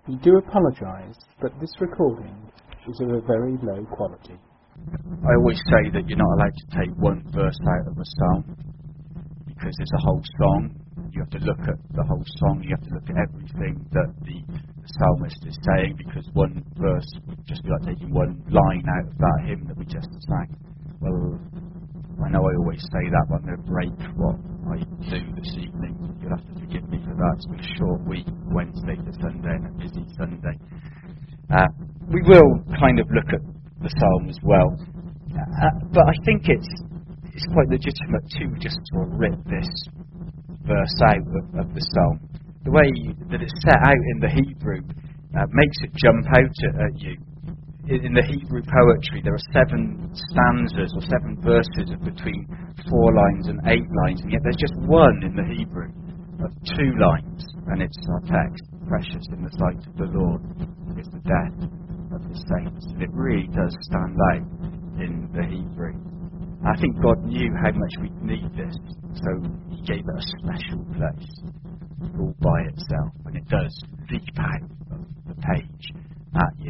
We do apologise, but this recording is of a very low quality. I always say that you're not allowed to take one verse out of a psalm, because it's a whole song. You have to look at the whole song, you have to look at everything that the psalmist is saying, because one verse would just be like taking one line out of that hymn that we just sang. Well, I know I always say that, but I'm going to break what I do this evening. You'll have to forgive me for that. It's been a short week, Wednesday to Sunday, and a busy Sunday. We will kind of look at the psalm as well, but I think it's quite legitimate to just sort of rip this verse out of the psalm. The way that it's set out in the Hebrew makes it jump out at you. In the Hebrew poetry, there are 7 stanzas or 7 verses of between 4 lines and 8 lines, and yet there's just one in the Hebrew of 2 lines, and it's our text: "Precious in the sight of the Lord is the death of the saints." And it really does stand out in the Hebrew. I think God knew how much we'd need this, so He gave it a special place all by itself, and it does leap out of the page at you.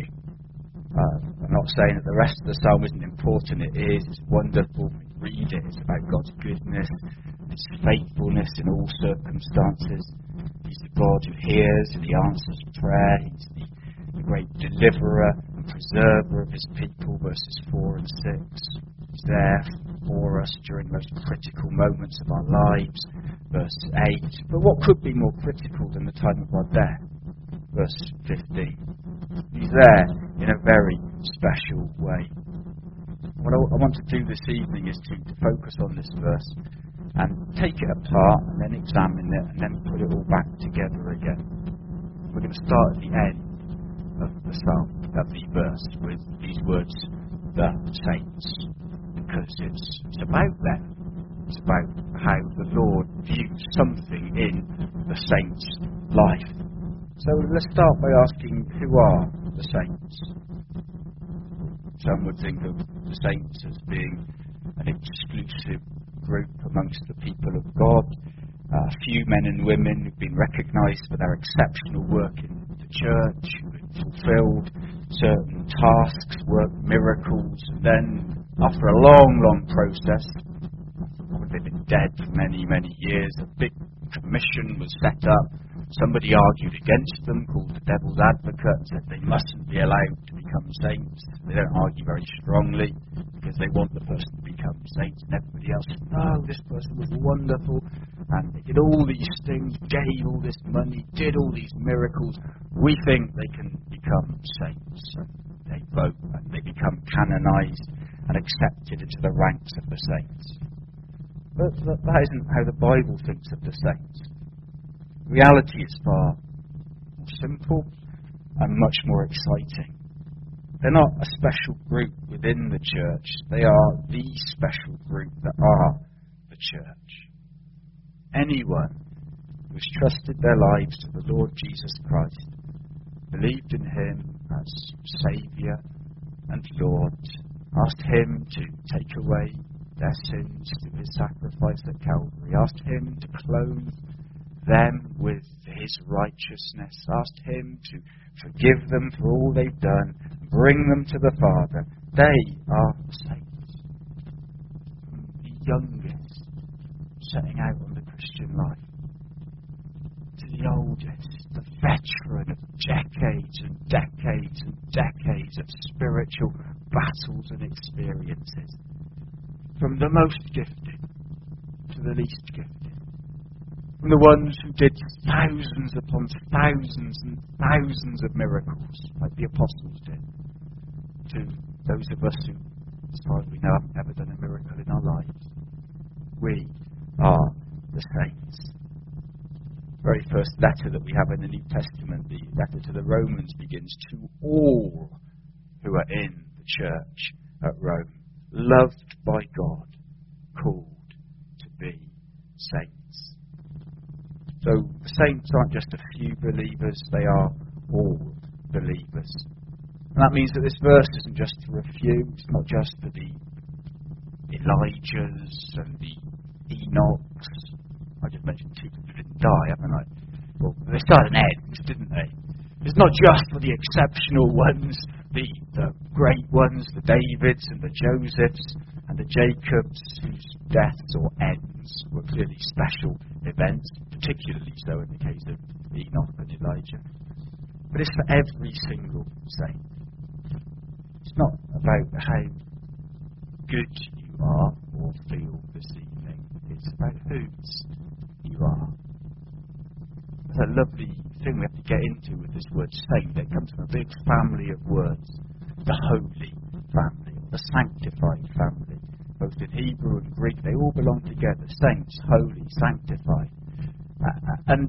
I'm not saying that the rest of the psalm isn't important. It is. It's wonderful. Read it. It's about God's goodness, His faithfulness in all circumstances. He's the God who hears and He answers prayer. He's the great deliverer and preserver of His people, verses 4 and 6. He's there for us during the most critical moments of our lives, verse 8. But what could be more critical than the time of our death? Verse 15. He's there in a very special way. What I want to do this evening is to focus on this verse and take it apart and then examine it and then put it all back together again. We're going to start at the end of the psalm, of the verse, with these words, "the saints," because it's about them. It's about how the Lord views something in the saint's life. So let's start by asking, who are the saints? Some would think of the saints as being an exclusive group amongst the people of God, a few men and women who've been recognised for their exceptional work in the church, who've fulfilled certain tasks, worked miracles, and then, after a long process, they've been dead for many, many years, a big commission was set up. Somebody argued against them, called the devil's advocate, said they mustn't be allowed to become saints. They don't argue very strongly because they want the person to become saints, and everybody else said, no, this person was wonderful, and they did all these things, gave all this money, did all these miracles. We think they can become saints. So they vote and they become canonized and accepted into the ranks of the saints. But that isn't how the Bible thinks of the saints. Reality is far more simple and much more exciting. They're not a special group within the church. They are the special group that are the church. Anyone who's trusted their lives to the Lord Jesus Christ, believed in Him as Saviour and Lord, asked Him to take away their sins through His sacrifice at Calvary, asked Him to clothe them with His righteousness, asked Him to forgive them for all they've done, bring them to the Father. They are saints. From the youngest setting out on the Christian life to the oldest, the veteran of decades and decades and decades of spiritual battles and experiences. From the most gifted to the least gifted. From the ones who did thousands upon thousands and thousands of miracles, like the apostles did, to those of us who, as far as we know, haven't ever done a miracle in our lives. We are the saints. The very first letter that we have in the New Testament, the letter to the Romans, begins, "To all who are in the church at Rome, loved by God, called to be saints." So the saints aren't just a few believers, they are all believers. And that means that this verse isn't just for a few, it's not just for the Elijahs and the Enochs. I just mentioned two people who didn't die, haven't I? Well, they started an end, didn't they? It's not just for the exceptional ones, the great ones, the Davids and the Josephs and the Jacobs, whose deaths or ends were clearly special events, particularly so in the case of Enoch and Elijah. But it's for every single saint. It's not about how good you are or feel this evening. It's about whose you are. There's a lovely thing we have to get into with this word saint that comes from a big family of words. The holy family, the sanctified family. Both in Hebrew and Greek, they all belong together. Saints, holy, sanctified. And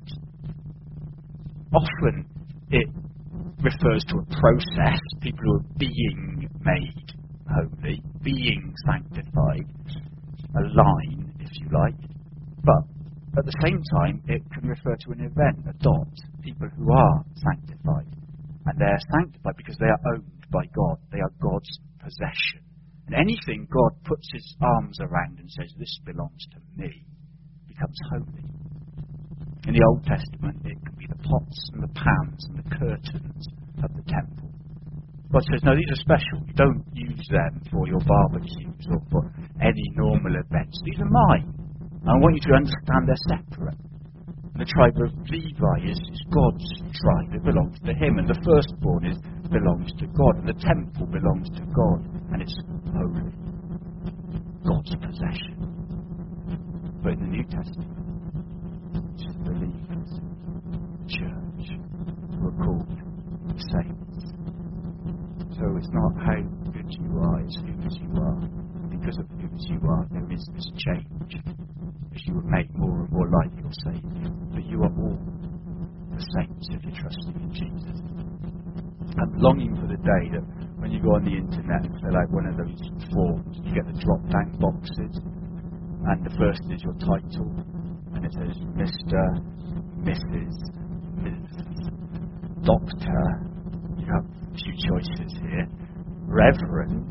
often it refers to a process, people who are being made holy, being sanctified, a line, if you like. But at the same time, it can refer to an event, a dot, people who are sanctified. And they're sanctified because they are owned by God. They are God's possession. And anything God puts his arms around and says, this belongs to me, becomes holy. In the Old Testament, it can be the pots and the pans and the curtains of the temple. God says, no, these are special. You don't use them for your barbecues or for any normal events. These are mine. And I want you to understand they're separate. And the tribe of Levi is God's tribe. It belongs to him. And the firstborn belongs to God. And the temple belongs to God. And it's holy. God's possession. But in the New Testament, it's believers, church, who are called saints. So it's not how good you are, it's whose you are. Because of whose you are, there is this change. As you are made more and more like your Saviour. But you are all the saints if you're trusting in Jesus. I'm longing for the day that when you go on the internet and fill out one of those forms, you get the drop-down boxes, and the first is your title, and it says Mr., Mrs., Ms., Doctor. You have a few choices here. Reverend.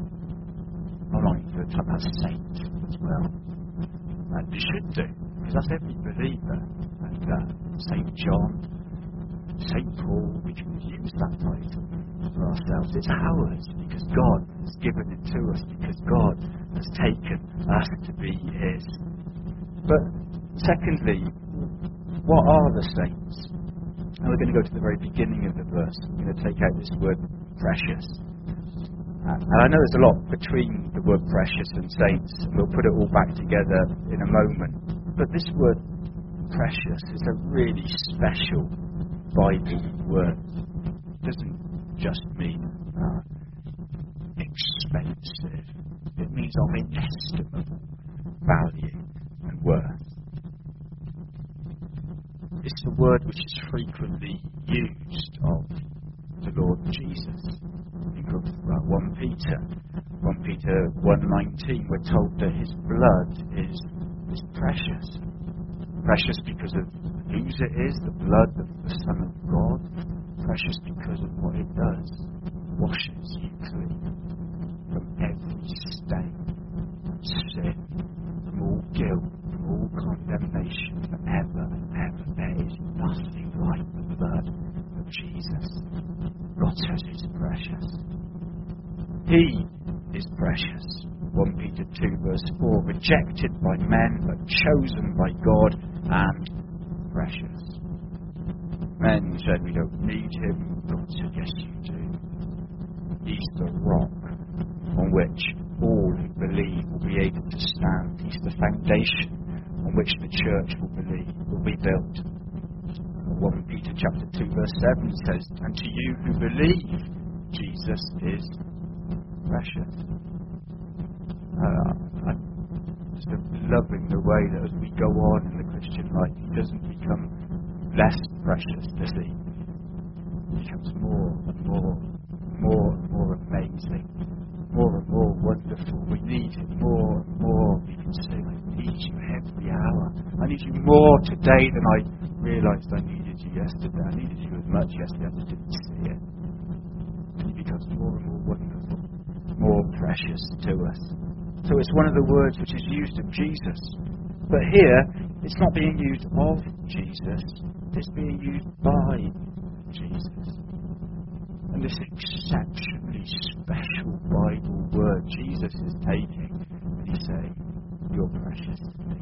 I'm longing for the time that's saint as well. And you should do, because that's every believer. And St. John, St. Paul, we can use that title for ourselves. It's ours because God has given it to us, because God has taken us to be his. But secondly, what are the saints? And we're going to go to the very beginning of the verse. We're going to take out this word precious. And I know there's a lot between the word precious and saints, and we'll put it all back together in a moment. But this word precious is a really special Bible word. It doesn't just mean expensive. It means of inestimable value and worth. It's the word which is frequently used of the Lord Jesus. Think of 1 Peter 1:19, we're told that his blood is precious. Precious because of whose it is, the blood of the Son of God. Precious because of what it does. Washes you clean from every stain, sin, from all guilt, from all condemnation, forever and ever. There is nothing like the blood of Jesus. God says it's precious. He is precious. 1 Peter 2:4, rejected by men but chosen by God and precious. Men said we don't need him. God said yes you do. He's the rock on which all who believe will be able to stand. He's the foundation on which the church will be built. 1 Peter chapter 2:7 says, and to you who believe, Jesus is precious. I'm just loving the way that as we go on in the Christian life, he doesn't become less precious, does he? He becomes more and more amazing, more and more wonderful. We need him more and more. We can say, I need you every hour. I need you more today than I realised I needed you yesterday. I needed you as much yesterday, I just didn't see it. And he becomes more and more wonderful, more precious to us. So it's one of the words which is used of Jesus. But here, it's not being used of Jesus, it's being used by Jesus. And this exceptionally special Bible word Jesus is taking and he's saying, you're precious to me.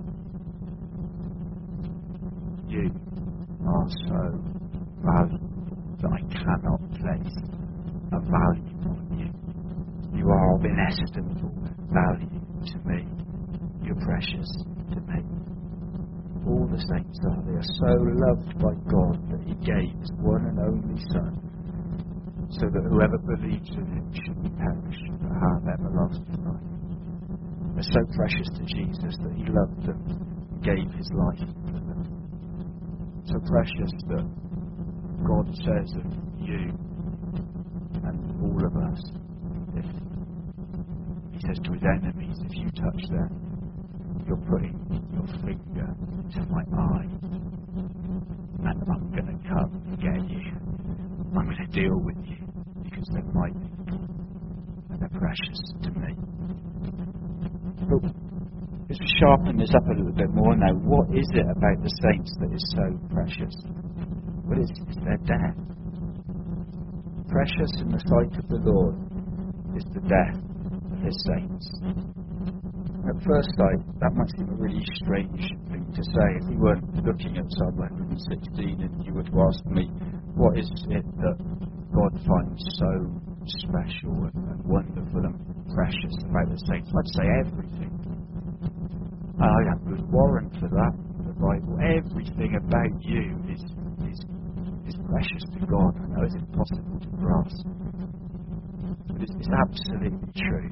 You are so valuable that I cannot place a value on you. You are of inestimable value to me. You're precious to me. All the saints are. They are so loved by God that he gave his one and only Son, so that whoever believes in him shouldn't perish but have everlasting life. They're so precious to Jesus that he loved them and gave his life for them. So precious that God says of you and all of us, if he says to his enemies, if you touch them, you're putting your finger to my eye, and I'm going to come and get you. I'm going to deal with you because they're my people and they're precious to me. But as we sharpen this up a little bit more now, what is it about the saints that is so precious? Well, it's their death. Precious in the sight of the Lord is the death of his saints. At first sight, that might seem a really strange thing to say. If we weren't looking at Psalm 116 and you were to ask me, what is it that God finds so special and wonderful and precious about the saints? I'd say everything. I have good warrant for that in the Bible. Everything about you is precious to God. I know it's impossible to grasp, but it's absolutely true.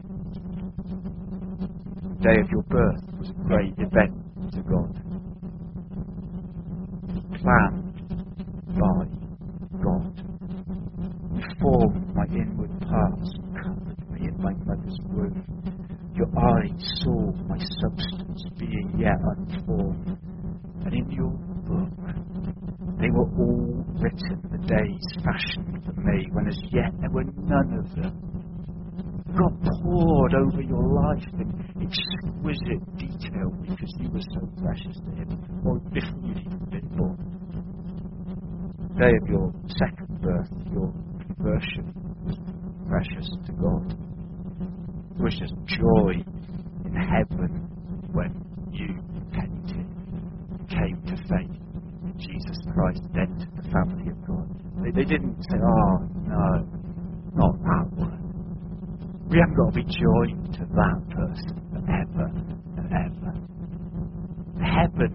The day of your birth was a great event to God. Planned by God. You formed my inward parts and covered me in my mother's womb. Your eyes saw my substance being yet unformed, and in your book they were all written, the days fashioned for me, when as yet there were none of them. God poured over your life in exquisite detail because you were so precious to him, or before you'd even been born. The day of your second birth, your conversion, was precious to God. There was just joy in heaven when you repented, came to faith in Jesus Christ, and entered the family of God. They didn't say, oh, no, not that one. We haven't got to be joined to that person forever and ever. Heaven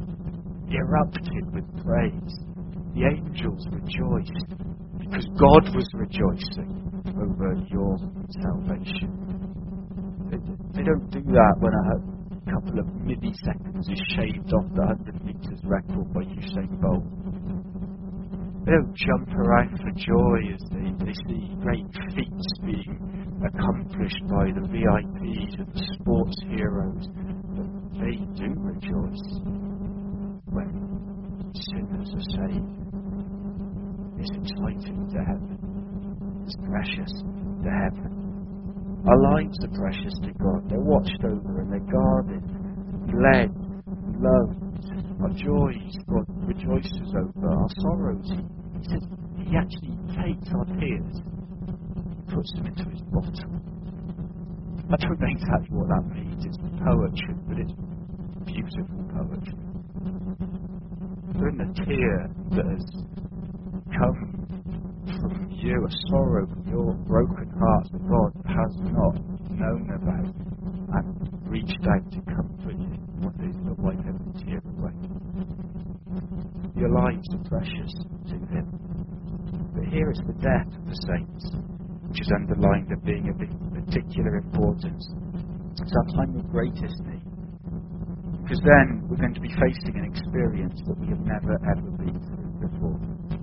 erupted with praise. The angels rejoiced because God was rejoicing over your salvation. They don't do that when a couple of milliseconds is shaved off the 100 metres record by Usain Bolt. They don't jump around for joy as they see great feats being accomplished by the VIPs and the sports heroes. But they do rejoice when sinners are saved. It's exciting to heaven. It's precious to heaven. Our lives are precious to God. They're watched over and they're guarded, led, loved. Our joys, God rejoices over. Our sorrows, He says He actually takes our tears, puts them into His bottle. I don't know exactly what that means. It's poetry, but it's beautiful poetry. For in the tear that has come from you, a sorrow from your broken heart that God has not known about and reached out to comfort you, what is the wipe every tear away. Your lives are precious to Him. But here is the death of the saints, which is underlined as being of particular importance. It's our time of greatest need. Because then we're going to be facing an experience that we have never ever been through before.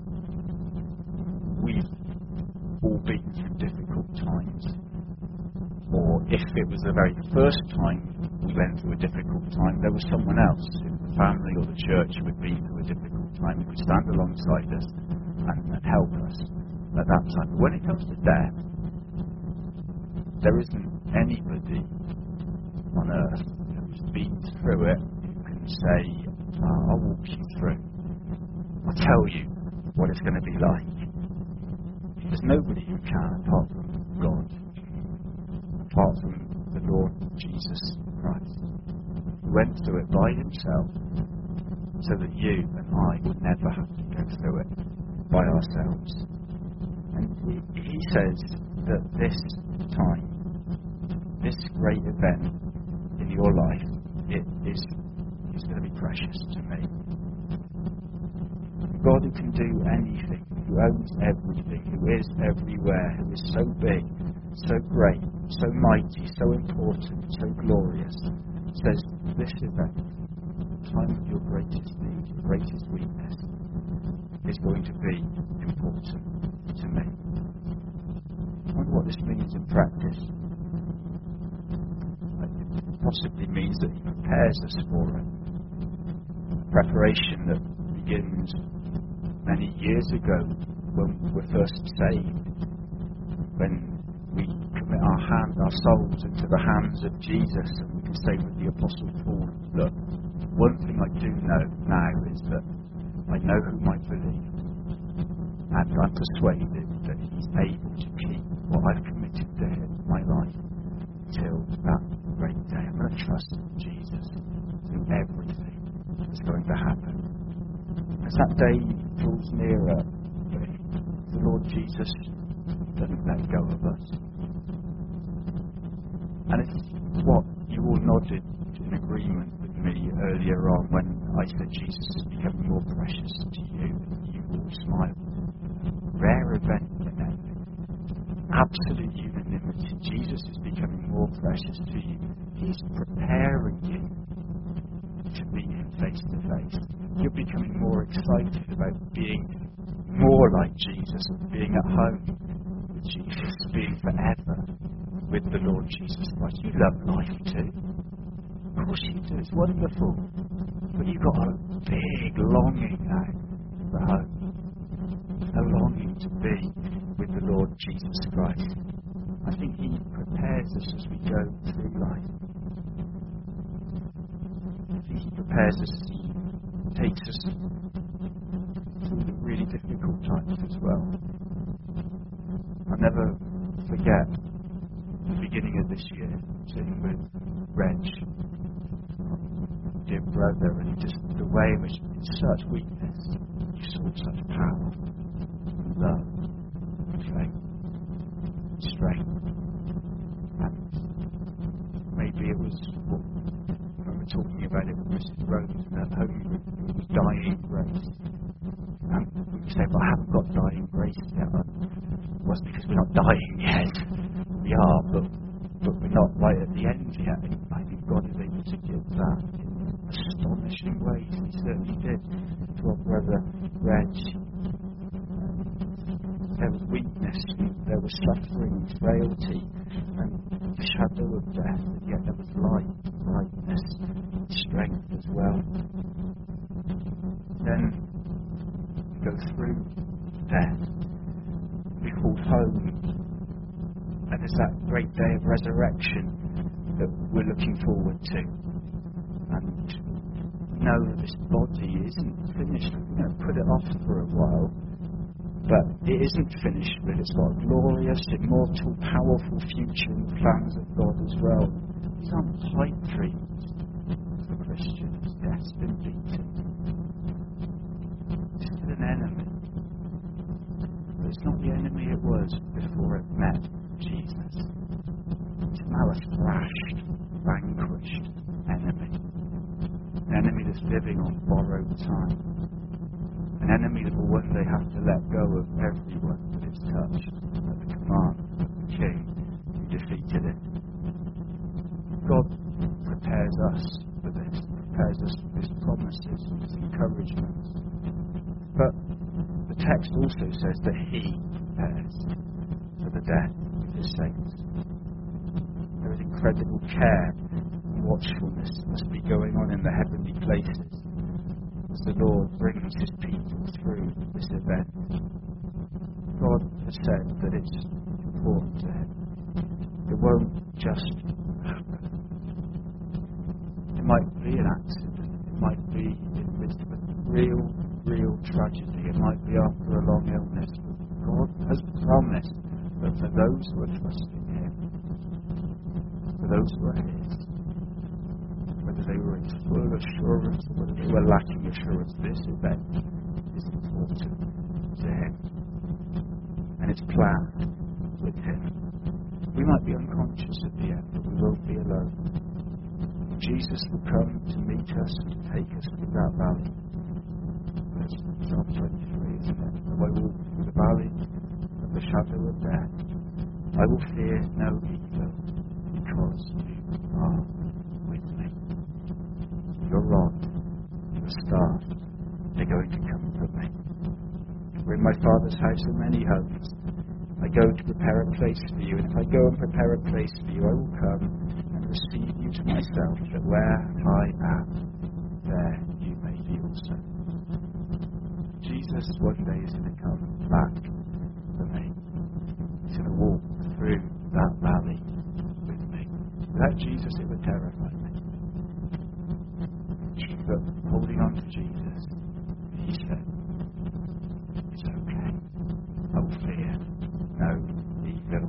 We've all been through difficult times. Or if it was the very first time we went through a difficult time, there was someone else in the family or the church who had been through a difficult time who could stand alongside us and help us at that time. But when it comes to death, there isn't anybody on earth who's been through it who can say, I'll walk you through. I'll tell you what it's going to be like. There's nobody who can apart from God, apart from the Lord Jesus Christ, who went through it by himself so that you and I would never have to go through it by ourselves. And he says that this time, this great event in your life, it is going to be precious to me. God who can do anything, who owns everything, who is everywhere, who is so big, so great, so mighty, so important, so glorious, says this event, the time of your greatest need, your greatest weakness, is going to be important to me. I wonder what this means in practice. It possibly means that he prepares us for it. Preparation that begins many years ago when we were first saved, when we commit our souls into the hands of Jesus, and we can say with the Apostle Paul, look, one thing I do know now is that I know whom I believe, and I'm persuaded that he's able to keep what I've committed to him, my life, till that great day. I'm going to trust Jesus through everything that's going to happen. As that day draws nearer, the Lord Jesus doesn't let go of us. And it's what you all nodded in agreement with me earlier on when I said Jesus is becoming more precious to you. You all smiled. Rare event in heaven. Absolute unanimity. Jesus is becoming more precious to you. He's preparing you to meet him face to face. You're becoming more excited about being more like Jesus, being at home with Jesus, being forever with the Lord Jesus Christ. You love life too. Of course you do. It's wonderful. But you've got a big longing now for home. A longing to be with the Lord Jesus Christ. I think he prepares us as we go through life. I think he prepares us, he takes us through the really difficult times as well. I'll never forget the beginning of this year, sitting with Reg, dear brother, and just the way in which, in such weakness, you saw such power, and love, and faith, and strength. And maybe it was what we were talking about it with Mrs. Rose and her home group, it was dying grace. And we say, but I haven't got dying grace yet. Well, it's because we're not dying yet. We are, but we're not right at the end yet. I think God is able to give that in astonishing ways. He certainly did to our brother Reg. There was weakness, there was suffering, frailty, and the shadow of death, and yet there was light, brightness, strength as well. Then we go through death, we call home, and there's that great day of resurrection that we're looking forward to. And know that this body isn't finished. We're going to put it off for a while, but it isn't finished, but it's got a glorious, immortal, powerful future in the plans of God as well. These aren't pipe dreams for Christians. Death's been beaten. It's still an enemy, but it's not the enemy it was before it met Jesus. It's now a thrashed, vanquished enemy. An enemy that's living on borrowed time. An enemy that will one day have to let go of everyone that it's touched at the command of the King who defeated it. God prepares us for this, prepares us for his promises, his encouragements. But the text also says that he prepares for the death of his saints. There is incredible care and watchfulness must be going on in the heavenly places as the Lord brings his people through this event. God has said that it's important to him. It won't just happen. It might be an accident. It might be in the midst of a real tragedy. It might be after has promised that for those who are trusting Him, for those who are His, whether they were in full assurance or whether they were lacking assurance, this event is important to Him. And it's planned with Him. We might be unconscious at the end, but we won't be alone. Jesus will come to meet us and take us through that valley. That's Psalm 23, isn't it? Though I walk through the valley of the shadow of death, I will fear no evil, because you are with me. Your rod, your staff, they're going to comfort me. We're in my Father's house are many homes. I go to prepare a place for you, and if I go and prepare a place for you, I will come and receive you to myself, that where I am, there you may be also. Jesus one day is going to come back for me. He's going to walk through that valley with me. Without Jesus, it would terrify me. But holding on to Jesus, He said, it's okay. I will fear no evil.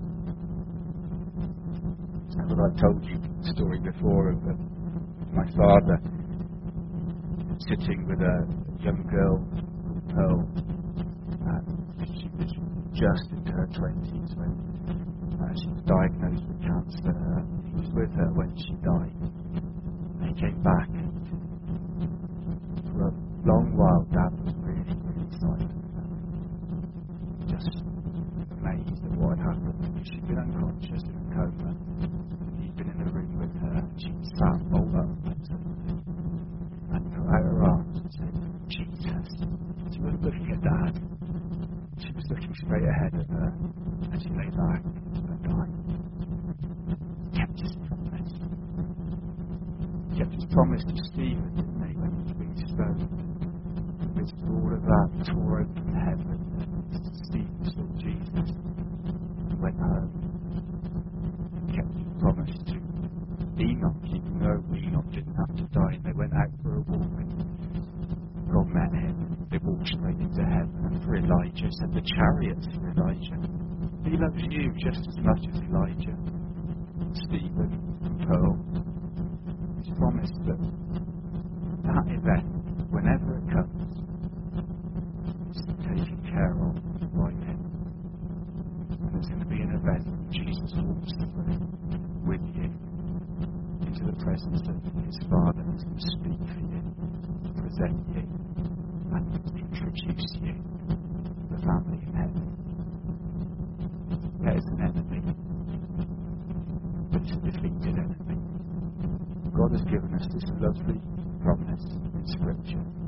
Well, I've told you the story before of my father sitting with a young girl called Pearl. She was just into her 20s when she was diagnosed with cancer. He was with her when she died. And he came back. For a long while, Dad was really, really silent. Just amazed at what had happened. She'd been unconscious in a coma. He'd been in the room with her. She sat bolt up and put out her arms and said, Jesus. She wasn't looking at Dad. She was looking straight ahead at her as she lay back and died. He kept his promise. He kept his promise to Stephen, didn't he, when he was being stoned. Amidst all of that, tore open heaven. Stephen saw Jesus and went home. He kept his promise to Enoch, even though Enoch didn't have to die. They went out for a walk and God met him. They walked straight into heaven. And for Elijah, said the chariots for Elijah. He loves you just as much as Elijah. Stephen and Pearl. He's promised that that event, whenever it comes, is taken care of by Him. And it's going to be an event that Jesus walks through with you into the presence of His Father, who's going to speak for you, present you, and introduce you to the family in heaven. There is an enemy, but it's a defeated enemy. God has given us this lovely promise in Scripture